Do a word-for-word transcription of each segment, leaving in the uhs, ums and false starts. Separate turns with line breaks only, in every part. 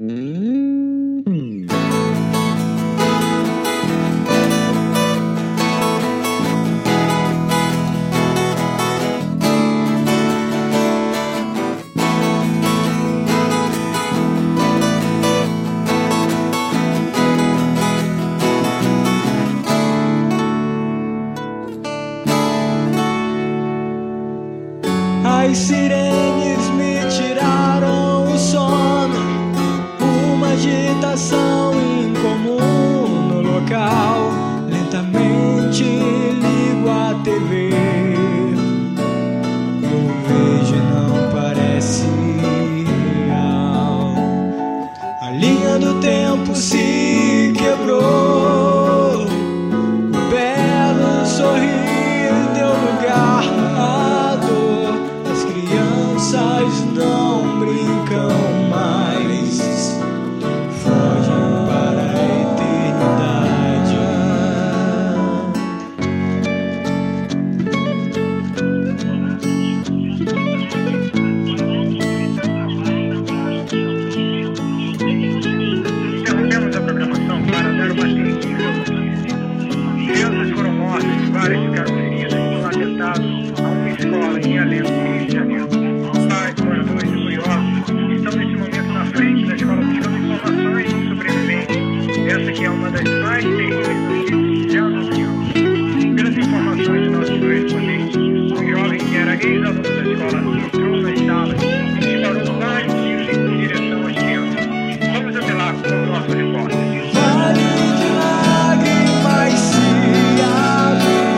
As sirenes me tiraram o sono, uma agitação incomum no local. Lentamente ligo a T V, eu vejo e não parece real. A linha do tempo se quebrou, o belo sorrir deu lugar à dor. As crianças não brincam mais, fogem para a eternidade.
Interrompemos a programação para dar uma notícia. Crianças foram mortas, várias ficaram feridas em um atentado a uma escola em Alento, Rio de Janeiro. Pais, moradores e curiosos estão nesse momento na frente da escola buscando informações de sobreviventes. Essa que é uma das mais terríveis notícias que já anunciamos. Pelas informações de nossos correspondentes, um jovem que era ex-aluno da escola entrou nas salas e disparou vários tiros em direção às crianças. Vamos até lá com o nosso repórter.
Vale de lágrimas se abre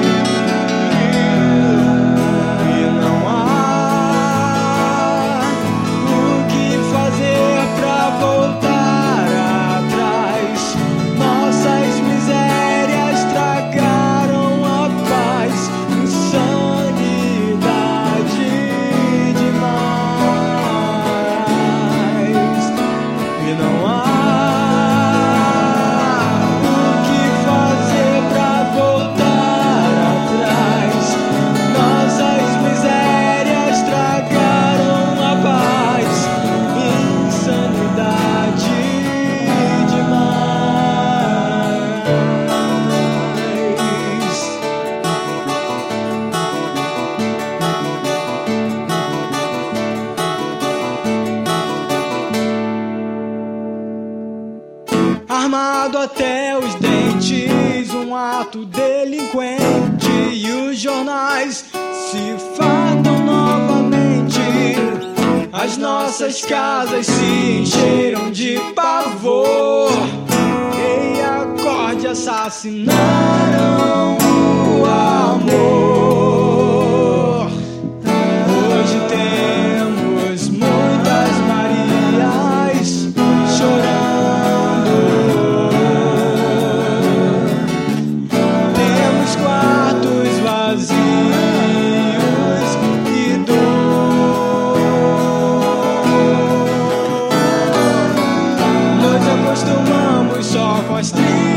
e não há o que fazer pra voltar atrás. Nossas misérias tragaram a paz, insanidade demais. E não há o que fazer pra voltar atrás. Nossas misérias tragaram a paz, insanidade demais. Armado até os dentes, um ato delinquente, e os jornais se fartam novamente. As nossas casas se encheram de pavor. Rei, acorde, assassinaram o amor. Hoje temos muitas Marias chorando. Temos quartos vazios e dor. Nos acostumamos só com as trilhas